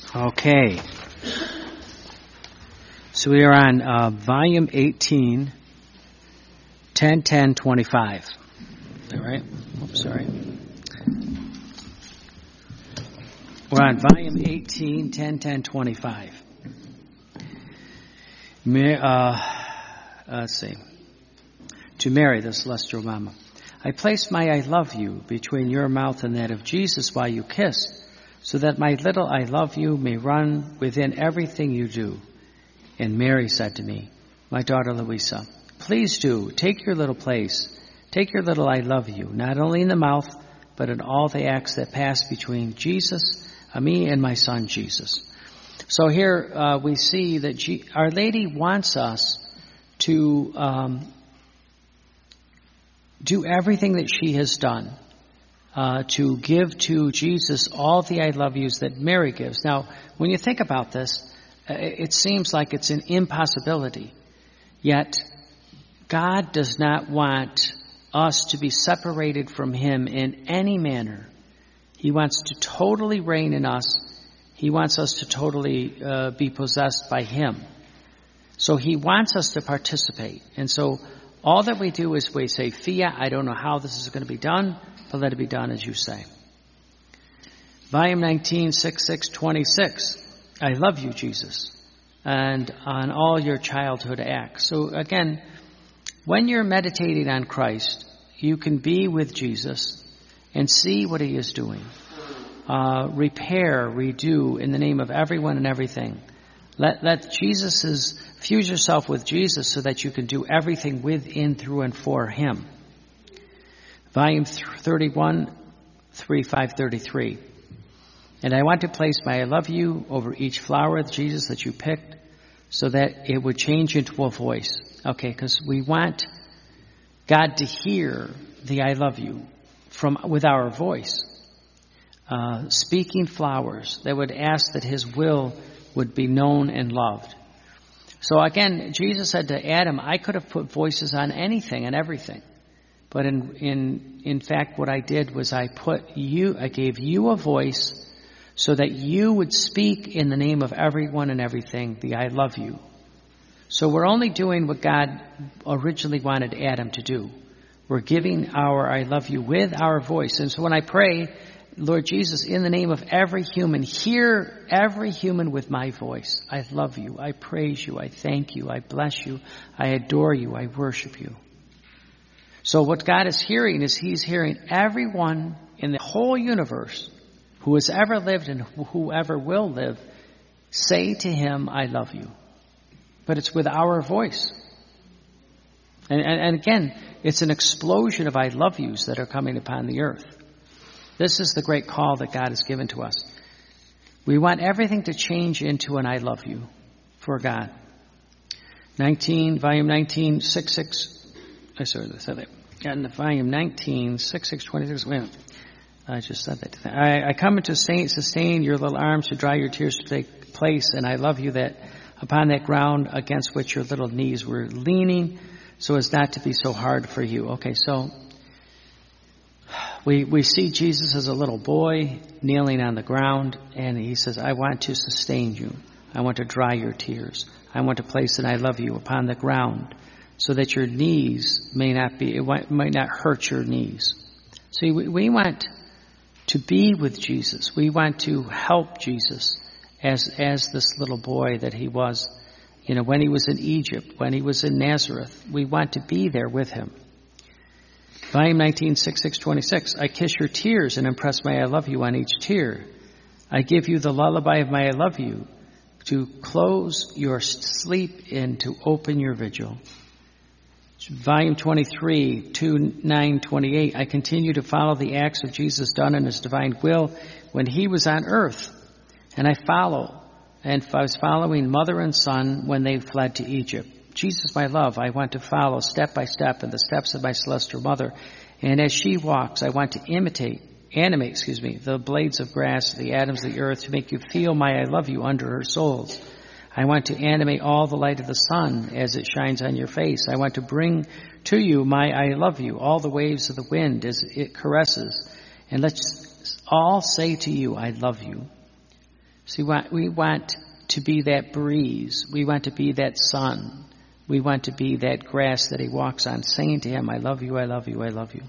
Okay. So we are on volume 18, 101025. Is that right? Oops, sorry. We're on volume 18, 101025. Let's see. To Mary, the Celestial Mama. I place my I love you between your mouth and that of Jesus while you kiss, so that my little I love you may run within everything you do. And Mary said to me, my daughter Louisa, please do, take your little place, take your little I love you, not only in the mouth, but in all the acts that pass between me and my son Jesus. So here we see that Our Lady wants us to do everything that she has done, to give to Jesus all the I love yous that Mary gives. Now, when you think about this, it seems like it's an impossibility. Yet, God does not want us to be separated from Him in any manner. He wants to totally reign in us. He wants us to totally be possessed by Him. So He wants us to participate. And so all that we do is we say, Fiat, I don't know how this is going to be done, but let it be done as you say. Volume 19, 6626. I love you, Jesus, and on all your childhood acts. So again, when you're meditating on Christ, you can be with Jesus and see what He is doing. Repair, redo in the name of everyone and everything. Let fuse yourself with Jesus so that you can do everything within, through, and for Him. Volume 31, 3533. And I want to place my I love you over each flower of Jesus that you picked so that it would change into a voice. Okay, because we want God to hear the I love you with our voice. Speaking flowers that would ask that His will would be known and loved. So again, Jesus said to Adam, I could have put voices on anything and everything. But in fact, what I did was I gave you a voice so that you would speak in the name of everyone and everything, the I love you. So we're only doing what God originally wanted Adam to do. We're giving our I love you with our voice. And so when I pray, Lord Jesus, in the name of every human, hear every human with my voice. I love you. I praise you. I thank you. I bless you. I adore you. I worship you. So what God is hearing is He's hearing everyone in the whole universe who has ever lived and whoever will live say to Him, I love you. But it's with our voice. And again, it's an explosion of I love yous that are coming upon the earth. This is the great call that God has given to us. We want everything to change into an I love you for God. Volume 19, 66. I said that. And the volume 19, 6626. Wait a minute. I just said that. I come to sustain your little arms to dry your tears to take place, and I love you that upon that ground against which your little knees were leaning, so as not to be so hard for you. Okay, so we see Jesus as a little boy kneeling on the ground, and He says, I want to sustain you. I want to dry your tears. I want to place an I love you upon the ground so that your knees might not hurt your knees. See, we want to be with Jesus. We want to help Jesus as this little boy that He was, when He was in Egypt, when He was in Nazareth. We want to be there with Him. Volume 19, 6626. I kiss your tears and impress my I love you on each tear. I give you the lullaby of my I love you to close your sleep and to open your vigil. Volume 23, 2928. I continue to follow the acts of Jesus done in His divine will when He was on earth. And I was following mother and son when they fled to Egypt. Jesus, my love, I want to follow step by step in the steps of my celestial mother. And as she walks, I want to animate, the blades of grass, the atoms of the earth to make you feel my I love you under her soles. I want to animate all the light of the sun as it shines on your face. I want to bring to you my I love you, all the waves of the wind as it caresses. And let's all say to you, I love you. See, we want to be that breeze. We want to be that sun. We want to be that grass that he walks on, saying to him, I love you, I love you, I love you.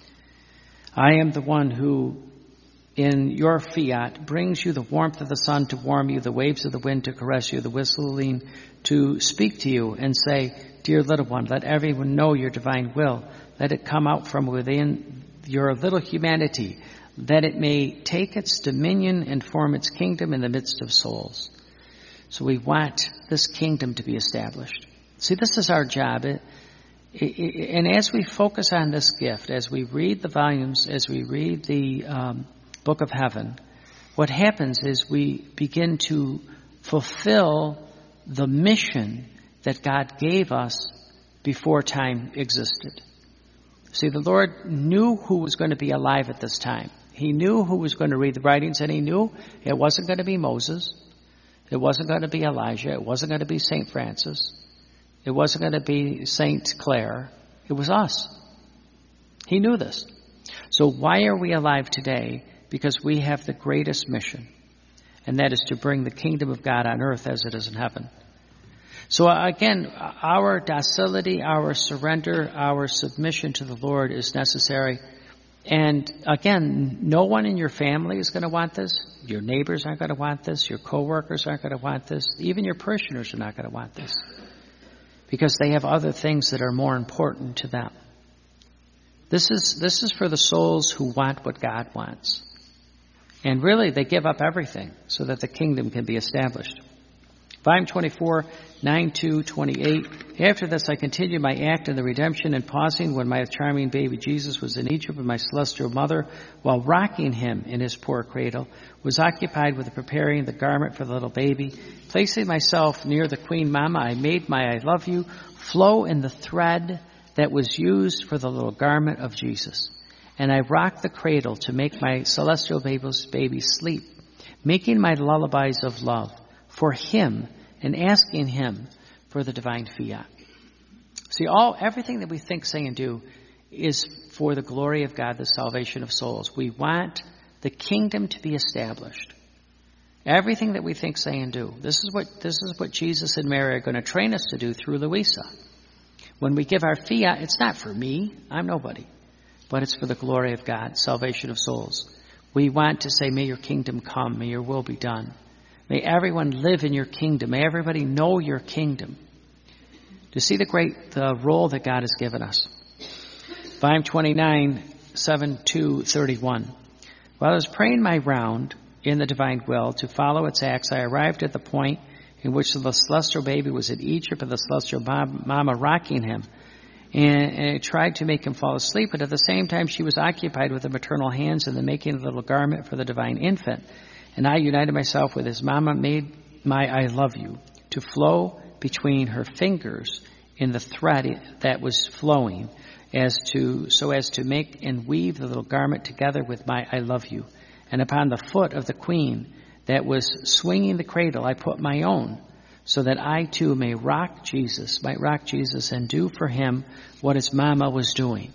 I am the one who, in your fiat, brings you the warmth of the sun to warm you, the waves of the wind to caress you, the whistling to speak to you and say, dear little one, let everyone know your divine will. Let it come out from within your little humanity, that it may take its dominion and form its kingdom in the midst of souls. So we want this kingdom to be established. See, this is our job. And as we focus on this gift, as we read the volumes, as we read the Book of Heaven, what happens is we begin to fulfill the mission that God gave us before time existed. See, the Lord knew who was going to be alive at this time. He knew who was going to read the writings, and he knew it wasn't going to be Moses. It wasn't going to be Elijah. It wasn't going to be St. Francis. It wasn't going to be St. Clare. It was us. He knew this. So why are we alive today? Because we have the greatest mission, and that is to bring the kingdom of God on earth as it is in heaven. So again, our docility, our surrender, our submission to the Lord is necessary. And again, no one in your family is going to want this. Your neighbors aren't going to want this. Your coworkers aren't going to want this. Even your parishioners are not going to want this, because they have other things that are more important to them. This is for the souls who want what God wants. And really, they give up everything so that the kingdom can be established. Volume 24, 9-28. After this, I continued my act in the redemption, and pausing when my charming baby Jesus was in Egypt with my celestial mother, while rocking him in his poor cradle, was occupied with preparing the garment for the little baby. Placing myself near the Queen Mama, I made my I love you flow in the thread that was used for the little garment of Jesus. And I rocked the cradle to make my celestial baby sleep, making my lullabies of love for him and asking him for the divine fiat. See, everything that we think, say, and do is for the glory of God, the salvation of souls. We want the kingdom to be established. Everything that we think, say, and do. This is what Jesus and Mary are going to train us to do through Louisa. When we give our fiat, it's not for me. I'm nobody. But it's for the glory of God, salvation of souls. We want to say, may your kingdom come, may your will be done. May everyone live in your kingdom. May everybody know your kingdom. To see the role that God has given us. Volume 29, 7-31. While I was praying my round in the divine will to follow its acts, I arrived at the point in which the celestial baby was in Egypt and the celestial mama rocking him. And I tried to make him fall asleep, but at the same time she was occupied with the maternal hands and the making of the little garment for the divine infant. And I united myself with his mama, made my I love you to flow between her fingers in the thread that was flowing, so as to make and weave the little garment together with my I love you. And upon the foot of the queen that was swinging the cradle, I put my own, so that I too might rock Jesus and do for him what his mama was doing.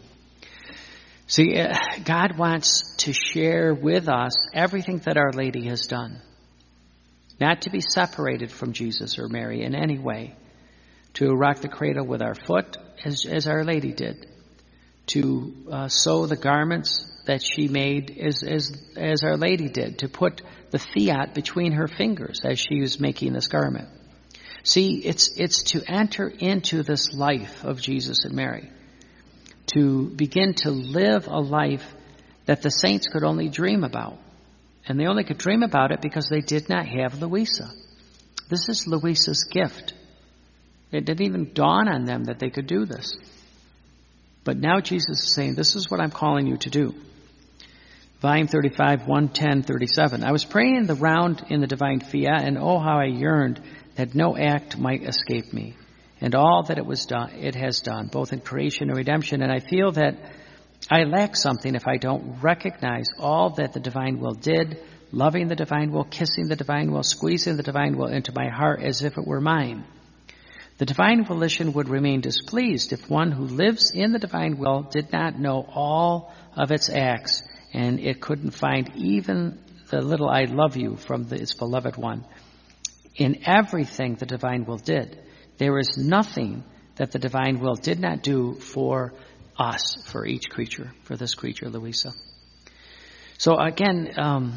See, God wants to share with us everything that Our Lady has done. Not to be separated from Jesus or Mary in any way. To rock the cradle with our foot, as Our Lady did. To sew the garments that she made as Our Lady did. To put the fiat between her fingers as she was making this garment. See, it's to enter into this life of Jesus and Mary. To begin to live a life that the saints could only dream about. And they only could dream about it because they did not have Louisa. This is Louisa's gift. It didn't even dawn on them that they could do this. But now Jesus is saying, this is what I'm calling you to do. Volume 35, 110-37. I was praying the round in the divine fiat, and oh, how I yearned that no act might escape me. And all that it has done, both in creation and redemption. And I feel that I lack something if I don't recognize all that the divine will did, loving the divine will, kissing the divine will, squeezing the divine will into my heart as if it were mine. The divine volition would remain displeased if one who lives in the divine will did not know all of its acts, and it couldn't find even the little I love you from its beloved one. In everything the divine will did. There is nothing that the divine will did not do for us, for each creature, for this creature, Louisa. So again,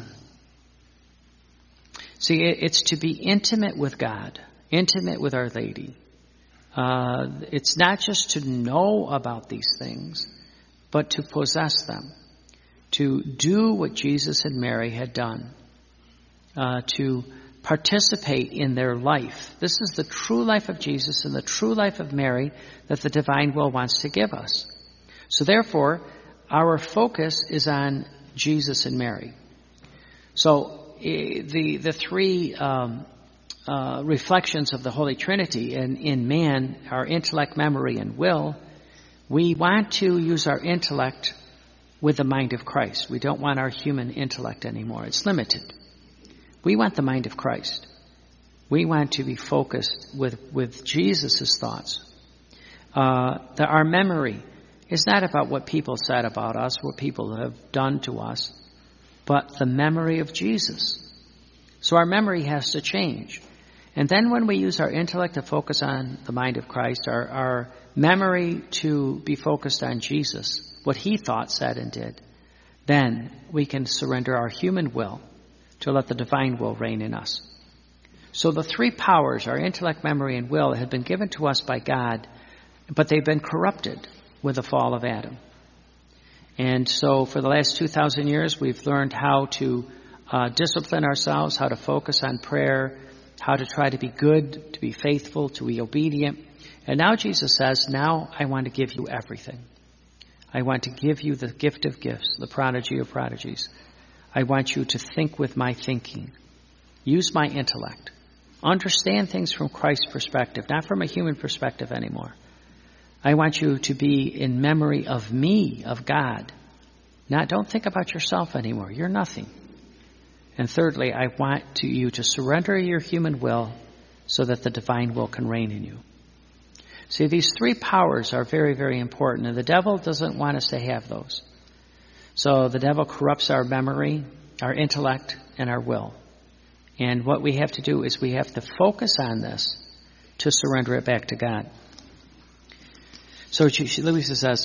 it's to be intimate with God, intimate with Our Lady. It's not just to know about these things, but to possess them, to do what Jesus and Mary had done, to participate in their life. This is the true life of Jesus and the true life of Mary that the divine will wants to give us. So therefore, our focus is on Jesus and Mary. So the three reflections of the Holy Trinity in man, our intellect, memory, and will, we want to use our intellect with the mind of Christ. We don't want our human intellect anymore. It's limited. We want the mind of Christ. We want to be focused with Jesus' thoughts. Our memory is not about what people said about us, what people have done to us, but the memory of Jesus. So our memory has to change. And then when we use our intellect to focus on the mind of Christ, our memory to be focused on Jesus, what He thought, said, and did, then we can surrender our human will to let the divine will reign in us. So the three powers, our intellect, memory, and will, have been given to us by God, but they've been corrupted with the fall of Adam. And so for the last 2,000 years, we've learned how to discipline ourselves, how to focus on prayer, how to try to be good, to be faithful, to be obedient. And now Jesus says, now I want to give you everything. I want to give you the gift of gifts, the prodigy of prodigies. I want you to think with my thinking. Use my intellect. Understand things from Christ's perspective, not from a human perspective anymore. I want you to be in memory of me, of God. Now, don't think about yourself anymore. You're nothing. And thirdly, I want you to surrender your human will so that the divine will can reign in you. See, these three powers are very, very important, and the devil doesn't want us to have those. So the devil corrupts our memory, our intellect, and our will. And what we have to do is we have to focus on this to surrender it back to God. So Jesus says,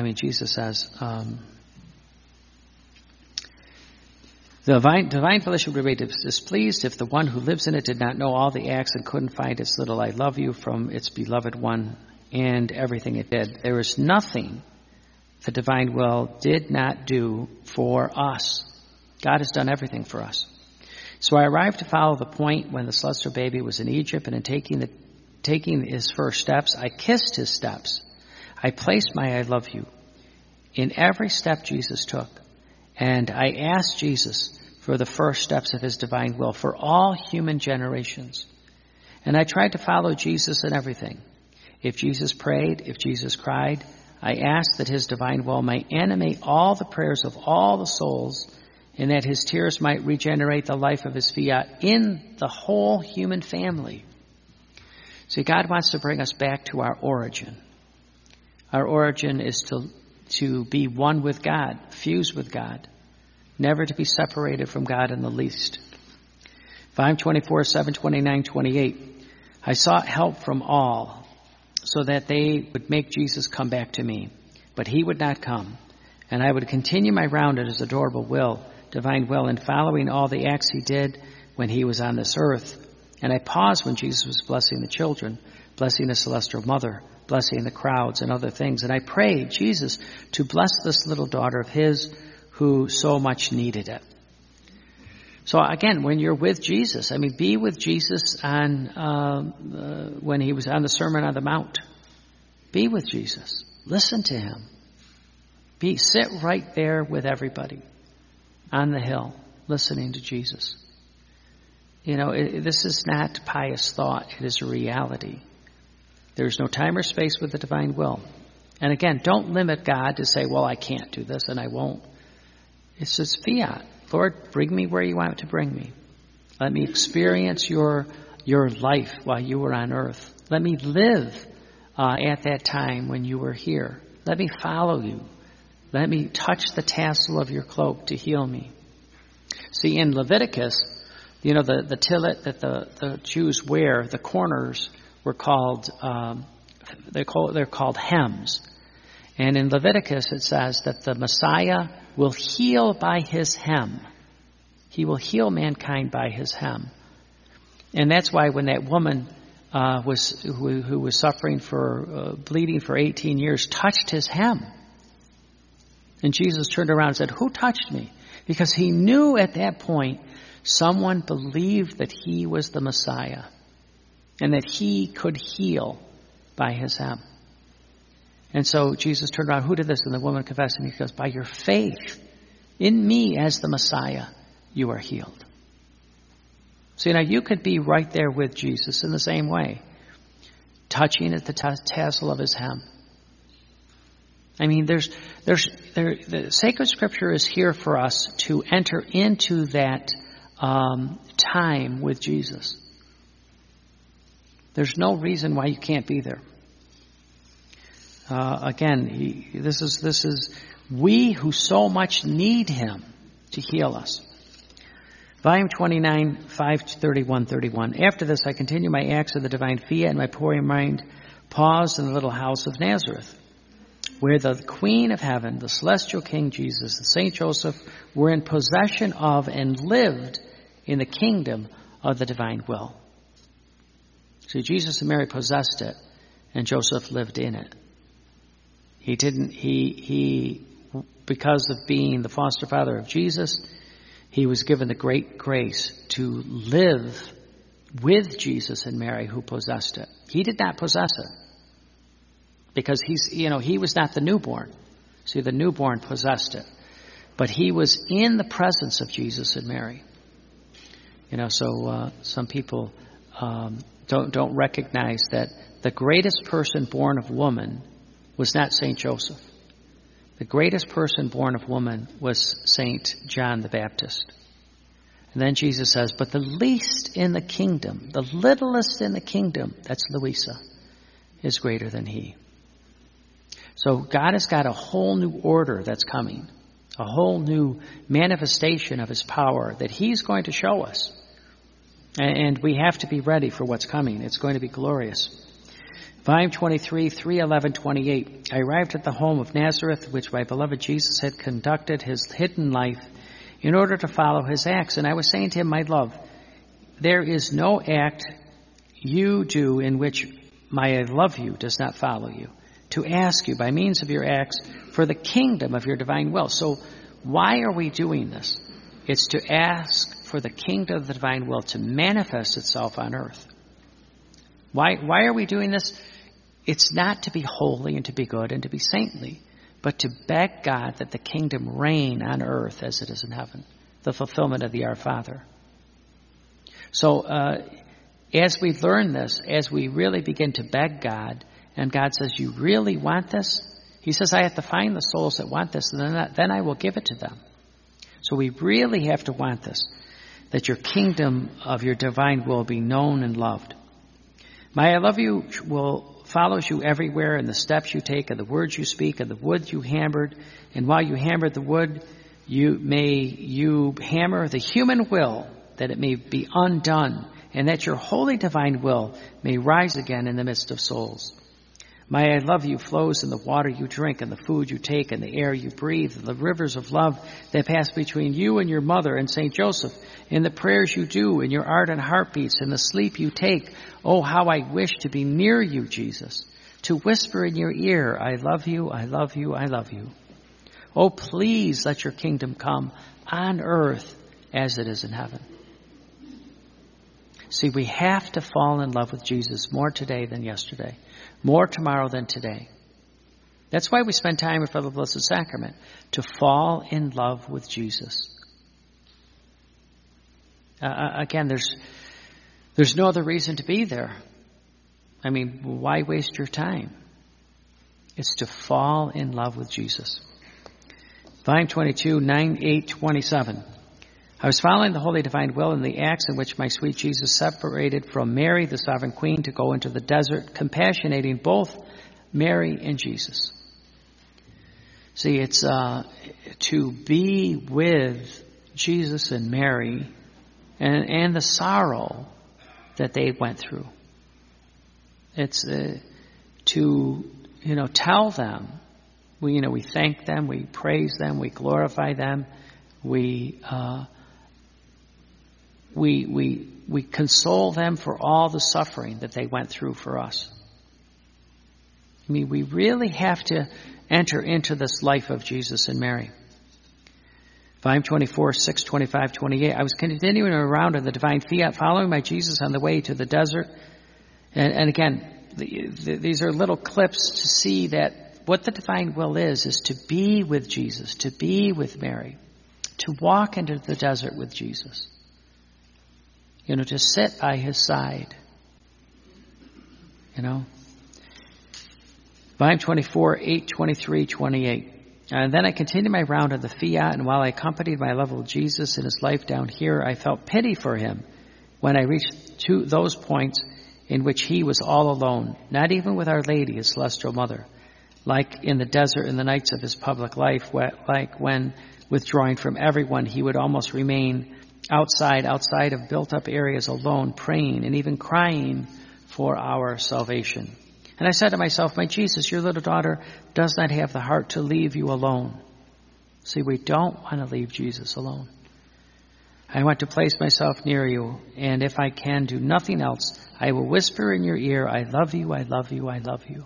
the divine volition would be displeased if the one who lives in it did not know all the acts and couldn't find its little I love you from its beloved one and everything it did. There is nothing the divine will did not do for us. God has done everything for us. So I arrived to follow the point when the celestial baby was in Egypt, and in taking his first steps, I kissed his steps. I placed my I love you in every step Jesus took. And I asked Jesus for the first steps of his divine will for all human generations. And I tried to follow Jesus in everything. If Jesus prayed, if Jesus cried, I asked that his divine will might animate all the prayers of all the souls, and that his tears might regenerate the life of his fiat in the whole human family. See, God wants to bring us back to our origin. Our origin is to be one with God, fused with God, never to be separated from God in the least. Volume 24, 7, 29, 28. I sought help from all so that they would make Jesus come back to me. But he would not come. And I would continue my round at his adorable will, divine will, in following all the acts he did when he was on this earth. And I paused when Jesus was blessing the children, blessing the celestial mother, blessing the crowds and other things. And I prayed Jesus to bless this little daughter of his who so much needed it. So again, when you're with Jesus, be with Jesus on when he was on the Sermon on the Mount. Be with Jesus. Listen to him. Sit right there with everybody on the hill, listening to Jesus. This is not pious thought. It is a reality. There's no time or space with the divine will. And again, don't limit God to say, well, I can't do this and I won't. It's just fiat. Lord, bring me where you want to bring me. Let me experience your life while you were on earth. Let me live at that time when you were here. Let me follow you. Let me touch the tassel of your cloak to heal me. See, in Leviticus, the tillet that the Jews wear, the corners were called, they're called hems. And in Leviticus it says that the Messiah will heal by his hem. He will heal mankind by his hem. And that's why when that woman who was suffering for bleeding for 18 years touched his hem, and Jesus turned around and said, "Who touched me?" Because he knew at that point someone believed that he was the Messiah and that he could heal by his hem. And so Jesus turned around, "Who did this?" And the woman confessed, and he goes, "By your faith in me as the Messiah, you are healed." So you could be right there with Jesus in the same way, touching at the tassel of his hem. I mean, the sacred scripture is here for us to enter into that time with Jesus. There's no reason why you can't be there. Again, this is we who so much need him to heal us. Volume 29, 531-31. After this, I continue my acts of the divine fiat, and my poor mind paused in the little house of Nazareth, where the Queen of Heaven, the celestial King Jesus, and Saint Joseph were in possession of and lived in the kingdom of the divine will. See, Jesus and Mary possessed it, and Joseph lived in it. He because of being the foster father of Jesus, he was given the great grace to live with Jesus and Mary, who possessed it. He did not possess it because he was not the newborn. See, the newborn possessed it, but he was in the presence of Jesus and Mary. So some people don't recognize that the greatest person born of woman was not Saint Joseph. The greatest person born of woman was Saint John the Baptist. And then Jesus says, but the least in the kingdom, the littlest in the kingdom, that's Louisa, is greater than he. So God has got a whole new order that's coming, a whole new manifestation of his power that he's going to show us. And we have to be ready for what's coming. It's going to be glorious. Volume 23, 311-28. I arrived at the home of Nazareth, which my beloved Jesus had conducted his hidden life in order to follow his acts. And I was saying to him, my love, there is no act you do in which my I love you does not follow you, to ask you by means of your acts for the kingdom of your divine will. So why are we doing this? It's to ask for the kingdom of the divine will to manifest itself on earth. Why are we doing this? It's not to be holy and to be good and to be saintly, but to beg God that the kingdom reign on earth as it is in heaven, the fulfillment of the Our Father. So as we learn this, as we really begin to beg God, and God says, you really want this? He says, I have to find the souls that want this, and then I will give it to them. So we really have to want this, that your kingdom of your divine will be known and loved. My I love you follows you everywhere in the steps you take and the words you speak and the wood you hammered. And while you hammered the wood, you hammer the human will that it may be undone and that your holy divine will may rise again in the midst of souls. My I love you flows in the water you drink and the food you take and the air you breathe and the rivers of love that pass between you and your mother and Saint Joseph, in the prayers you do, in your ardent heartbeats, in the sleep you take. Oh, how I wish to be near you, Jesus, to whisper in your ear, I love you, I love you, I love you. Oh, please let your kingdom come on earth as it is in heaven. See, we have to fall in love with Jesus more today than yesterday, more tomorrow than today. That's why we spend time before the Blessed Sacrament, to fall in love with Jesus. Again, there's no other reason to be there. I mean, why waste your time? It's to fall in love with Jesus. Volume 22, 9-8-27. I was following the holy divine will in the acts in which my sweet Jesus separated from Mary, the sovereign queen, to go into the desert, compassionating both Mary and Jesus. See, it's to be with Jesus and Mary and the sorrow that they went through. It's to, tell them. We thank them, we praise them, we glorify them, we console them for all the suffering that they went through for us. We really have to enter into this life of Jesus and Mary. Volume 24, 6, 25, 28. I was continuing around in the divine fiat, following my Jesus on the way to the desert. And again, these are little clips to see that what the divine will is to be with Jesus, to be with Mary, to walk into the desert with Jesus. To sit by his side. Volume 24, 8, 23, 28. And then I continued my round of the fiat, and while I accompanied my loved Jesus in his life down here, I felt pity for him when I reached to those points in which he was all alone, not even with Our Lady, his celestial mother, like in the desert in the nights of his public life, like when withdrawing from everyone, he would almost remain outside of built-up areas alone, praying and even crying for our salvation. And I said to myself, my Jesus, your little daughter does not have the heart to leave you alone. See, we don't want to leave Jesus alone. I want to place myself near you, and if I can do nothing else, I will whisper in your ear, I love you, I love you, I love you.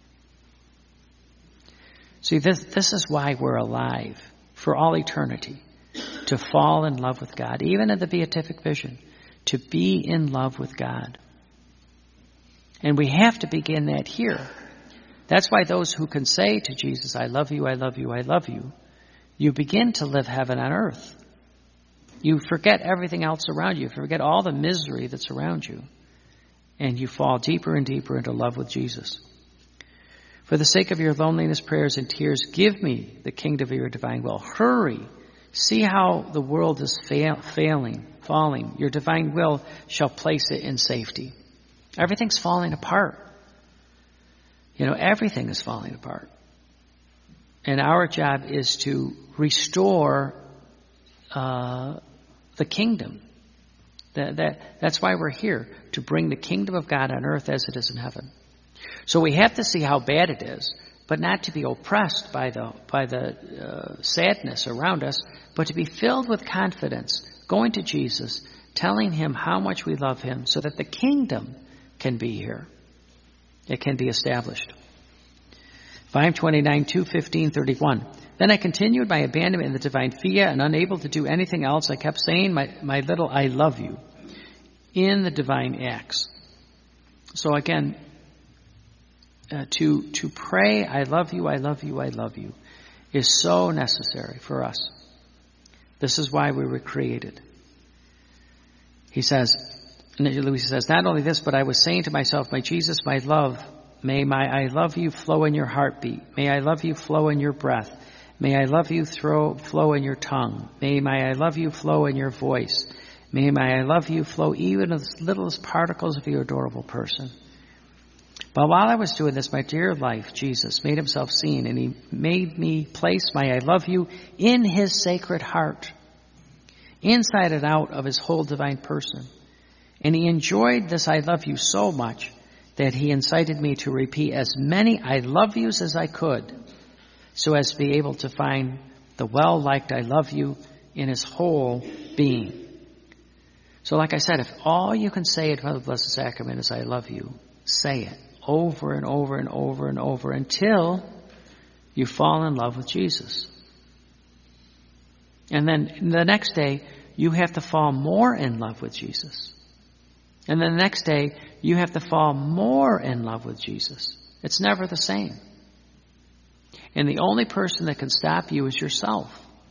See, this is why we're alive for all eternity, to fall in love with God, even in the beatific vision, to be in love with God. And we have to begin that here. That's why those who can say to Jesus, I love you, I love you, I love you, you begin to live heaven on earth. You forget everything else around you. You forget all the misery that's around you. And you fall deeper and deeper into love with Jesus. For the sake of your loneliness, prayers, and tears, give me the kingdom of your divine will. Hurry. See how the world is falling. Your divine will shall place it in safety. Everything's falling apart. Everything is falling apart. And our job is to restore the kingdom. That's why we're here, to bring the kingdom of God on earth as it is in heaven. So we have to see how bad it is, but not to be oppressed by the sadness around us, but to be filled with confidence, going to Jesus, telling him how much we love him, so that the kingdom can be here. It can be established. Volume 29, 2, 15, 31. Then I continued my abandonment in the divine fiat, and unable to do anything else, I kept saying my little I love you in the divine acts. So again, to pray I love you, I love you, I love you is so necessary for us. This is why we were created. He says, not only this, but I was saying to myself, my Jesus, my love, may my I love you flow in your heartbeat. May I love you flow in your breath. May I love you flow in your tongue. May my I love you flow in your voice. May my I love you flow even as little as particles of your adorable person. But while I was doing this, my dear life, Jesus, made himself seen, and he made me place my I love you in his sacred heart, inside and out of his whole divine person. And he enjoyed this I love you so much that he incited me to repeat as many I love yous as I could, so as to be able to find the well-liked I love you in his whole being. So like I said, if all you can say in front of the Blessed Sacrament is I love you, say it over and over and over and over until you fall in love with Jesus. And then the next day, you have to fall more in love with Jesus. And then the next day, you have to fall more in love with Jesus. It's never the same. And the only person that can stop you is yourself.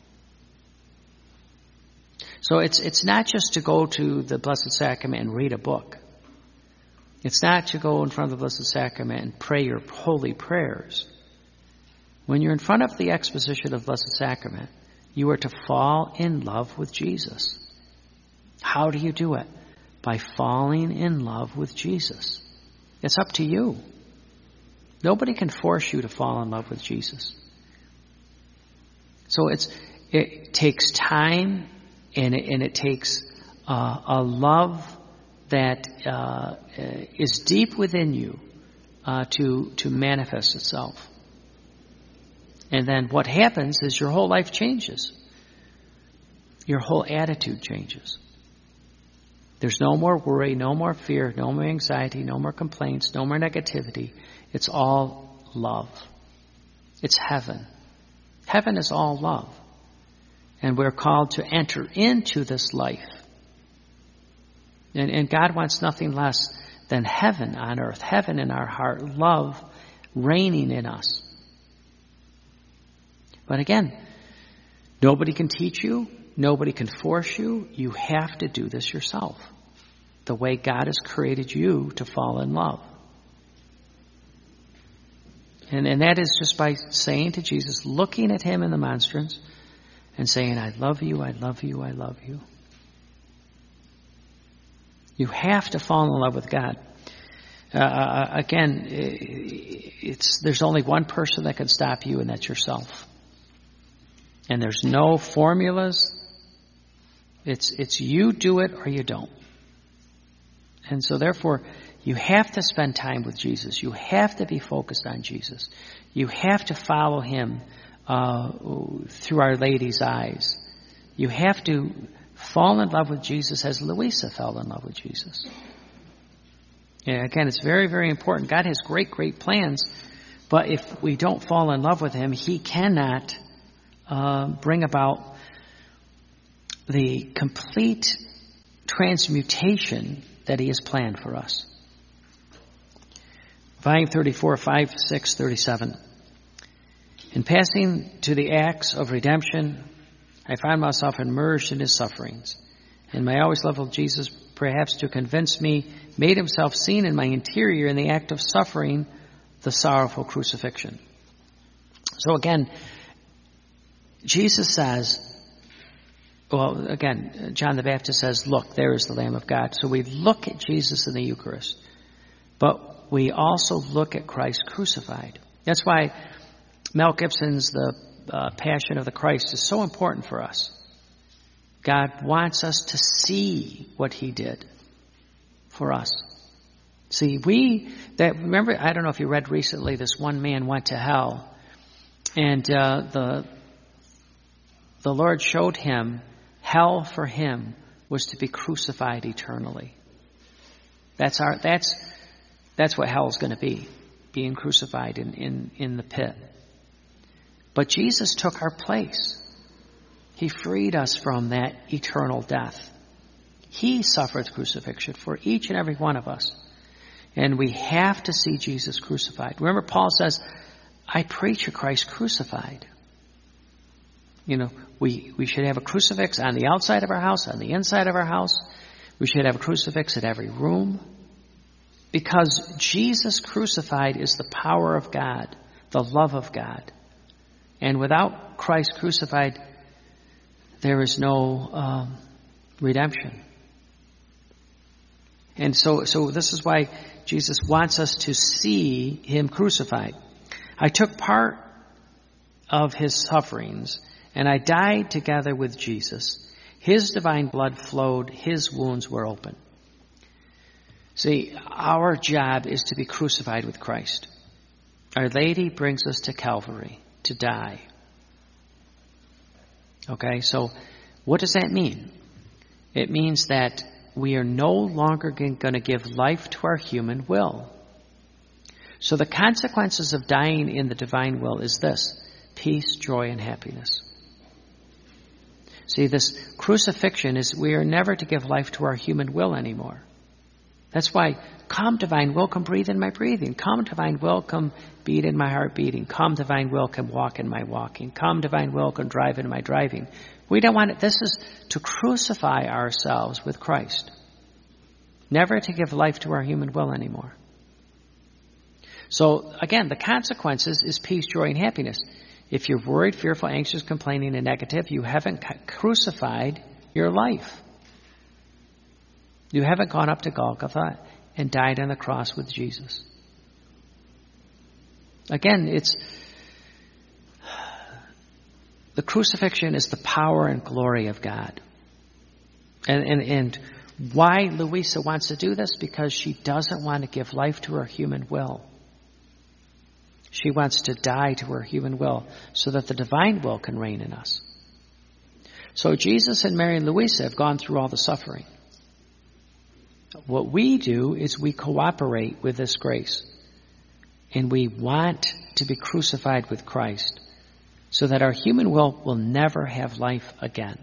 So it's not just to go to the Blessed Sacrament and read a book. It's not to go in front of the Blessed Sacrament and pray your holy prayers. When you're in front of the exposition of the Blessed Sacrament, you are to fall in love with Jesus. How do you do it? By falling in love with Jesus. It's up to you. Nobody can force you to fall in love with Jesus. So it takes time And it takes a love that is deep within you to manifest itself. And then what happens is your whole life changes. Your whole attitude changes. There's no more worry, no more fear, no more anxiety, no more complaints, no more negativity. It's all love. It's heaven. Heaven is all love. And we're called to enter into this life. And God wants nothing less than heaven on earth, heaven in our heart, love reigning in us. But again, nobody can teach you. Nobody can force you. You have to do this yourself. The way God has created you to fall in love. And that is just by saying to Jesus, looking at him in the monstrance, and saying, I love you, I love you, I love you. You have to fall in love with God. Again, there's only one person that can stop you, and that's yourself. And there's no formulas. It's you do it or you don't. And so therefore, you have to spend time with Jesus. You have to be focused on Jesus. You have to follow him through Our Lady's eyes. You have to fall in love with Jesus as Louisa fell in love with Jesus. And again, it's very, very important. God has great, great plans, but if we don't fall in love with him, he cannot bring about the complete transmutation that he has planned for us. Volume 34, 5, 6, 37. In passing to the acts of redemption, I found myself immersed in his sufferings. And my always love of Jesus, perhaps to convince me, made himself seen in my interior in the act of suffering the sorrowful crucifixion. So again, Jesus says, well, again, John the Baptist says, look, there is the Lamb of God. So we look at Jesus in the Eucharist, but we also look at Christ crucified. That's why Mel Gibson's The Passion of the Christ is so important for us. God wants us to see what he did for us. See, remember, I don't know if you read recently, this one man went to hell, and the Lord showed him hell for him was to be crucified eternally. That's what hell is going to be, being crucified in the pit. But Jesus took our place. He freed us from that eternal death. He suffered crucifixion for each and every one of us. And we have to see Jesus crucified. Remember, Paul says, I preach a Christ crucified. You know, we should have a crucifix on the outside of our house, on the inside of our house. We should have a crucifix in every room. Because Jesus crucified is the power of God, the love of God. And without Christ crucified, there is no redemption. And so this is why Jesus wants us to see him crucified. I took part of his sufferings, and I died together with Jesus. His divine blood flowed, his wounds were open. See, our job is to be crucified with Christ. Our Lady brings us to Calvary to die. Okay, so what does that mean? It means that we are no longer going to give life to our human will. So the consequences of dying in the divine will is this: peace, joy, and happiness. See, this crucifixion is we are never to give life to our human will anymore. That's why, come divine will, come breathe in my breathing. Come divine will, come beat in my heart beating. Come divine will, come walk in my walking. Come divine will, come drive in my driving. We don't want it. This is to crucify ourselves with Christ. Never to give life to our human will anymore. So again, the consequences is peace, joy, and happiness. If you're worried, fearful, anxious, complaining, and negative, you haven't crucified your life. You haven't gone up to Golgotha and died on the cross with Jesus. Again, the crucifixion is the power and glory of God. And why Louisa wants to do this? Because she doesn't want to give life to her human will. She wants to die to her human will so that the divine will can reign in us. So Jesus and Mary and Louisa have gone through all the suffering. What we do is we cooperate with this grace. And we want to be crucified with Christ so that our human will never have life again.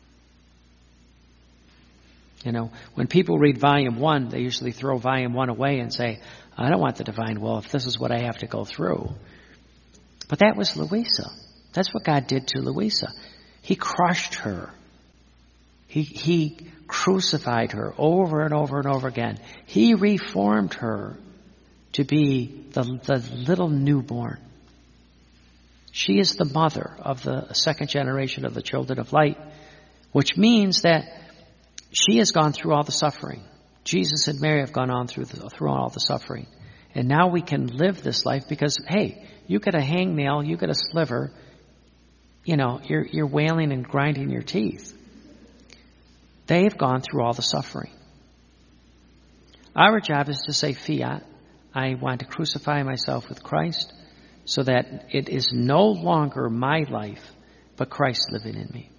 You know, when people read Volume 1, they usually throw Volume 1 away and say, I don't want the divine will if this is what I have to go through. But that was Louisa. That's what God did to Louisa. He crushed her. He crucified her over and over and over again. He reformed her to be the little newborn. She is the mother of the second generation of the children of light, which means that she has gone through all the suffering. Jesus and Mary have gone on through all the suffering. And now we can live this life because, hey, you get a hangnail, you get a sliver, you know, you're wailing and grinding your teeth. They've gone through all the suffering. Our job is to say, fiat, I want to crucify myself with Christ so that it is no longer my life, but Christ living in me.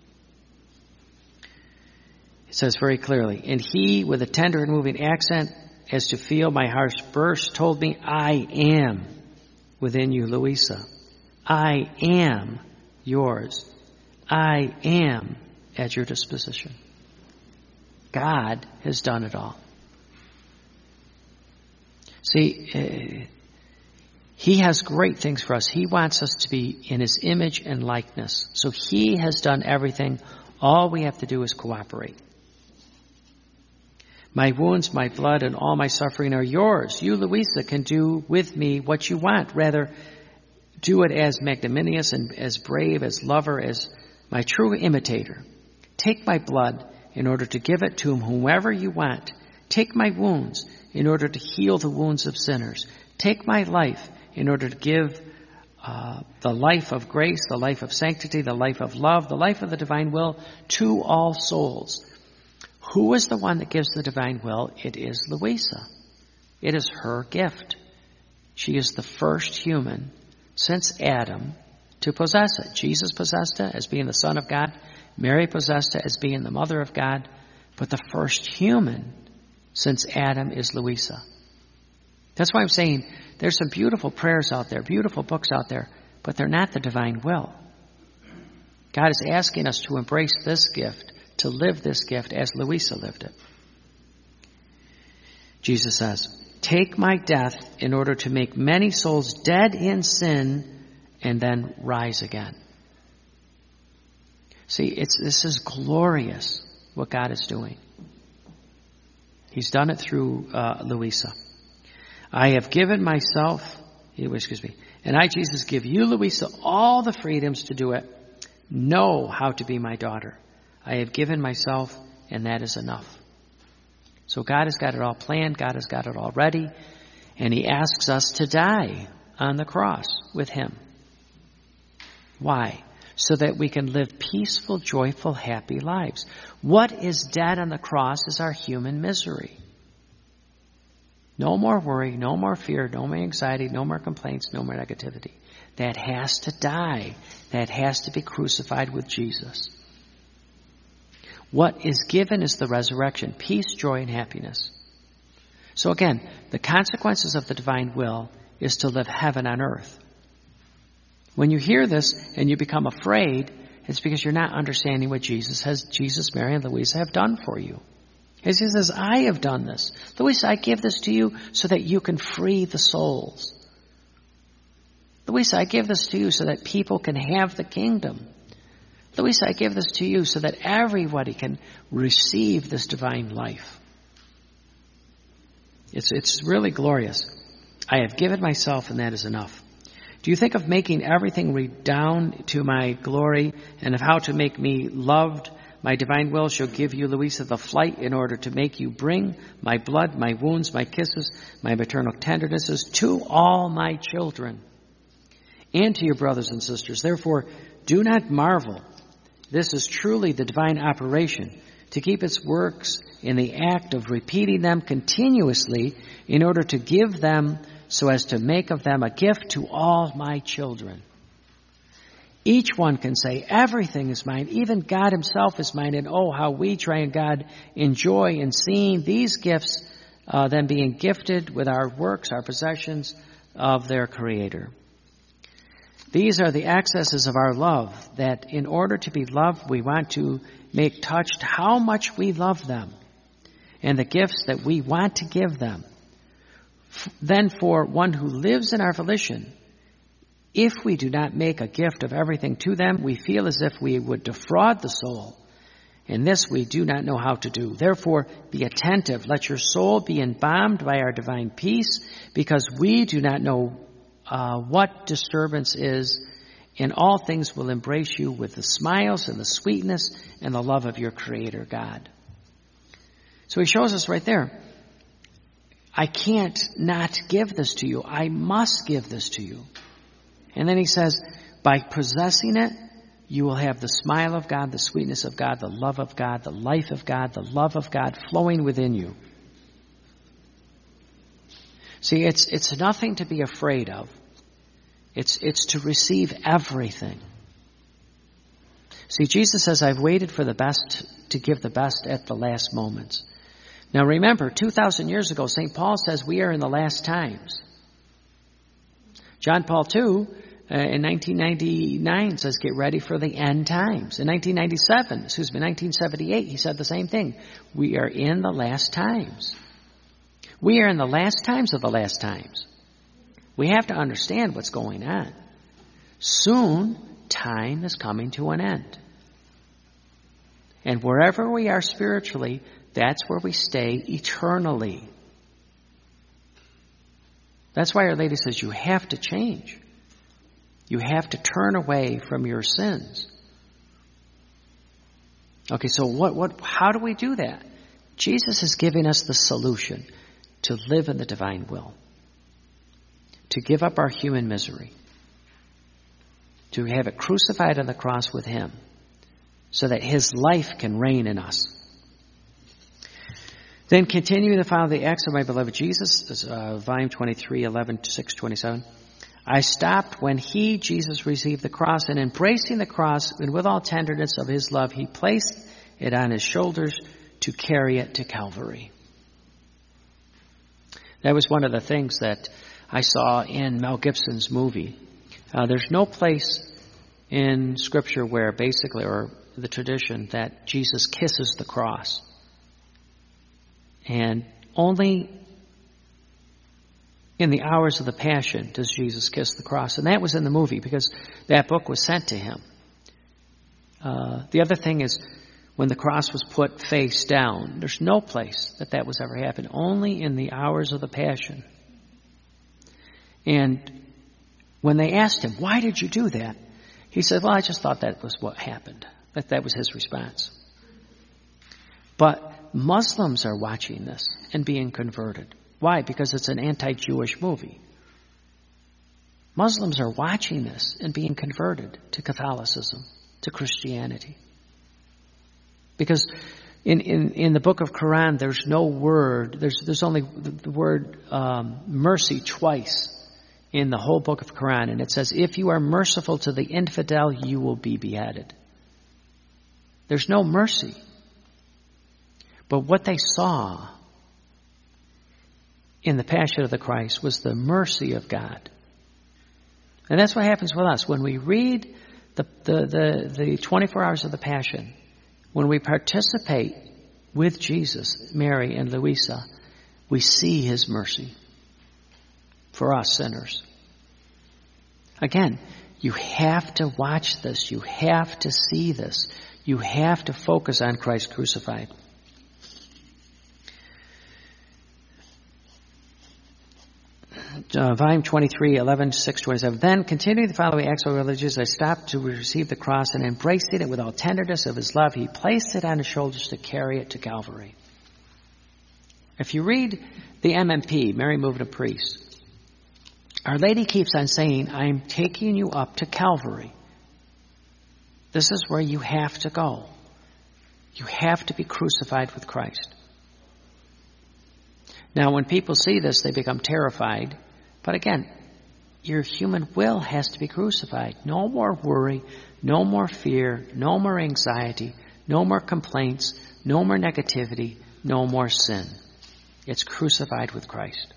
It says very clearly, and he, with a tender and moving accent, as to feel my heart's burst, told me, I am within you, Louisa. I am yours. I am at your disposition. God has done it all. See, he has great things for us. He wants us to be in his image and likeness. So he has done everything. All we have to do is cooperate. My wounds, my blood, and all my suffering are yours. You, Louisa, can do with me what you want. Rather, do it as magnanimous and as brave, as lover, as my true imitator. Take my blood in order to give it to whomever you want. Take my wounds in order to heal the wounds of sinners. Take my life in order to give the life of grace, the life of sanctity, the life of love, the life of the divine will to all souls. Who is the one that gives the divine will? It is Louisa. It is her gift. She is the first human since Adam to possess it. Jesus possessed it as being the Son of God. Mary possessed it as being the Mother of God. But the first human since Adam is Louisa. That's why I'm saying there's some beautiful prayers out there, beautiful books out there, but they're not the divine will. God is asking us to embrace this gift, to live this gift as Louisa lived it. Jesus says, take my death in order to make many souls dead in sin and then rise again. See, this is glorious what God is doing. He's done it through Louisa. I have given myself, and I, Jesus, give you, Louisa, all the freedoms to do it. Know how to be my daughter. I have given myself, and that is enough. So God has got it all planned. God has got it all ready. And he asks us to die on the cross with him. Why? So that we can live peaceful, joyful, happy lives. What is dead on the cross is our human misery. No more worry, no more fear, no more anxiety, no more complaints, no more negativity. That has to die. That has to be crucified with Jesus. What is given is the resurrection, peace, joy, and happiness. So again, the consequences of the divine will is to live heaven on earth. When you hear this and you become afraid, it's because you're not understanding what Jesus, Mary, and Louisa have done for you. As he says, I have done this. Louisa, I give this to you so that you can free the souls. Louisa, I give this to you so that people can have the kingdom. Louisa, I give this to you so that everybody can receive this divine life. It's really glorious. I have given myself, and that is enough. Do you think of making everything redound to my glory and of how to make me loved? My divine will shall give you, Louisa, the flight in order to make you bring my blood, my wounds, my kisses, my maternal tendernesses to all my children and to your brothers and sisters. Therefore, do not marvel. This is truly the divine operation to keep its works in the act of repeating them continuously in order to give them so as to make of them a gift to all my children. Each one can say, everything is mine. Even God himself is mine. And oh, how we try and God enjoy in seeing these gifts, them being gifted with our works, our possessions of their Creator. These are the excesses of our love, that in order to be loved, we want to make touched how much we love them and the gifts that we want to give them. Then for one who lives in our volition, if we do not make a gift of everything to them, we feel as if we would defraud the soul. And this we do not know how to do. Therefore, be attentive. Let your soul be embalmed by our divine peace, because we do not know what disturbance is. In all things will embrace you with the smiles and the sweetness and the love of your Creator God. So he shows us right there, I can't not give this to you. I must give this to you. And then he says, by possessing it, you will have the smile of God, the sweetness of God, the love of God, the life of God, the love of God flowing within you. See, it's nothing to be afraid of. It's to receive everything. See, Jesus says, I've waited for the best to give the best at the last moments. Now remember, 2,000 years ago, St. Paul says we are in the last times. John Paul II, in 1999 says, get ready for the end times. In 1978, he said the same thing. We are in the last times. We are in the last times of the last times. We have to understand what's going on. Soon, time is coming to an end. And wherever we are spiritually, that's where we stay eternally. That's why Our Lady says you have to change. You have to turn away from your sins. Okay, so how do we do that? Jesus is giving us the solution to live in the divine will. To give up our human misery. To have it crucified on the cross with Him. So that His life can reign in us. Then continuing to follow the acts of my beloved Jesus, volume 23, 11, 6, 27. I stopped when He, Jesus, received the cross, and embracing the cross, and with all tenderness of His love, He placed it on His shoulders to carry it to Calvary. That was one of the things that I saw in Mel Gibson's movie. There's no place in Scripture where basically, or the tradition, that Jesus kisses the cross. And only in the hours of the Passion does Jesus kiss the cross. And that was in the movie because that book was sent to him. The other thing is when the cross was put face down, there's no place that was ever happened. Only in the hours of the Passion. And when they asked him, why did you do that? He said, well, I just thought that was what happened. That was his response. But Muslims are watching this and being converted. Why? Because it's an anti-Jewish movie. Muslims are watching this and being converted to Catholicism, to Christianity. Because in the book of Quran, there's no word, there's only the word mercy twice in the whole book of Quran. And it says, if you are merciful to the infidel, you will be beheaded. There's no mercy. But what they saw in the Passion of the Christ was the mercy of God. And that's what happens with us. When we read the 24 hours of the Passion, when we participate with Jesus, Mary, and Louisa, we see His mercy for us sinners. Again, you have to watch this. You have to see this. You have to focus on Christ crucified. Volume 23, 11, 6, 27. Then, continuing the following acts of religious, I stopped to receive the cross and embracing it with all tenderness of His love. He placed it on His shoulders to carry it to Calvary. If you read the MMP, Mary Moved a Priest, Our Lady keeps on saying, I'm taking you up to Calvary. This is where you have to go. You have to be crucified with Christ. Now, when people see this, they become terrified. But again, your human will has to be crucified. No more worry, no more fear, no more anxiety, no more complaints, no more negativity, no more sin. It's crucified with Christ.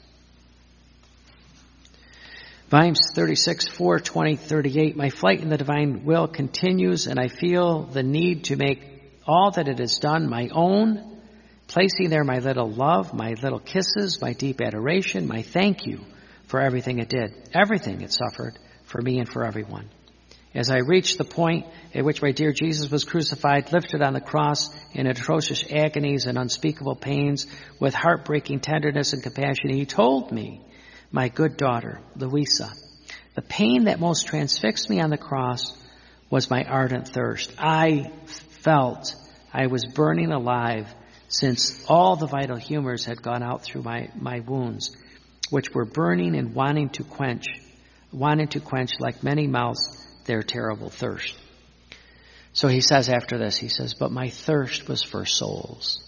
Volumes 36, 4, 20, 38. My flight in the divine will continues, and I feel the need to make all that it has done my own, placing there my little love, my little kisses, my deep adoration, my thank you for everything it did, everything it suffered for me and for everyone. As I reached the point at which my dear Jesus was crucified, lifted on the cross in atrocious agonies and unspeakable pains, with heartbreaking tenderness and compassion, he told me, my good daughter, Louisa, the pain that most transfixed me on the cross was my ardent thirst. I felt I was burning alive since all the vital humors had gone out through my wounds, which were burning and wanting to quench like many mouths their terrible thirst. So he says after this, he says, but my thirst was for souls.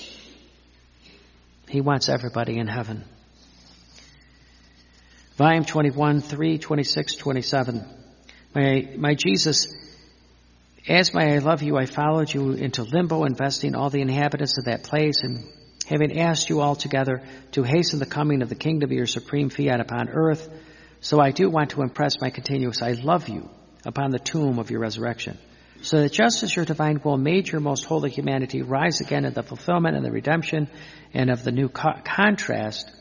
He wants everybody in heaven. Volume 21, 3, 26, 27. My Jesus, as my I love you, I followed you into limbo, investing all the inhabitants of that place, and having asked you all together to hasten the coming of the kingdom of your supreme fiat upon earth. So I do want to impress my continuous I love you upon the tomb of your resurrection, so that just as your divine will made your most holy humanity rise again in the fulfillment and the redemption and of the new contact,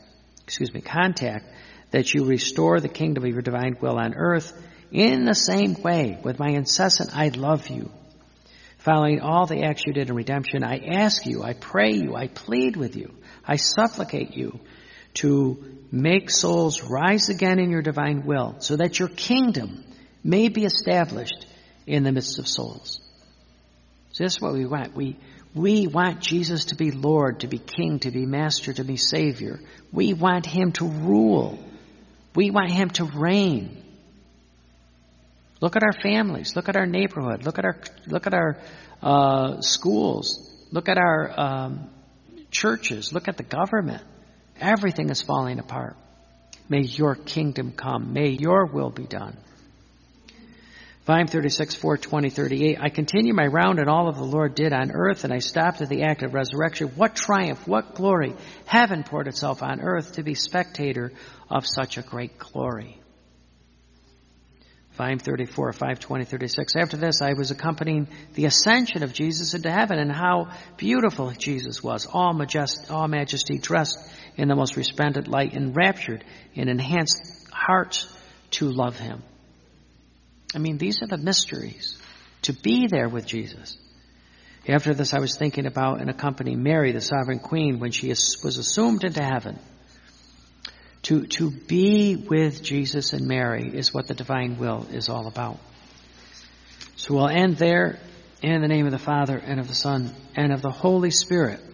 that you restore the kingdom of your divine will on earth, in the same way, with my incessant I love you, following all the acts you did in redemption, I ask you, I pray you, I plead with you, I supplicate you to make souls rise again in your divine will, so that your kingdom may be established in the midst of souls. So this is what we want. We want Jesus to be Lord, to be King, to be Master, to be Savior. We want Him to rule. We want Him to reign. Look at our families. Look at our neighborhood. Look at our schools. Look at our churches. Look at the government. Everything is falling apart. May your kingdom come. May your will be done. Volume 36, 4, 20, 38. I continue my round in all of the Lord did on earth, and I stopped at the act of resurrection. What triumph, what glory. Heaven poured itself on earth to be spectator of such a great glory. Volume 34, 5, 20, 36. After this, I was accompanying the ascension of Jesus into heaven, and how beautiful Jesus was, all majesty, dressed in the most resplendent light, enraptured in enhanced hearts to love Him. I mean, these are the mysteries, to be there with Jesus. After this, I was thinking about and accompanying Mary, the sovereign queen, when she was assumed into heaven. To be with Jesus and Mary is what the divine will is all about. So we'll end there, in the name of the Father, and of the Son, and of the Holy Spirit.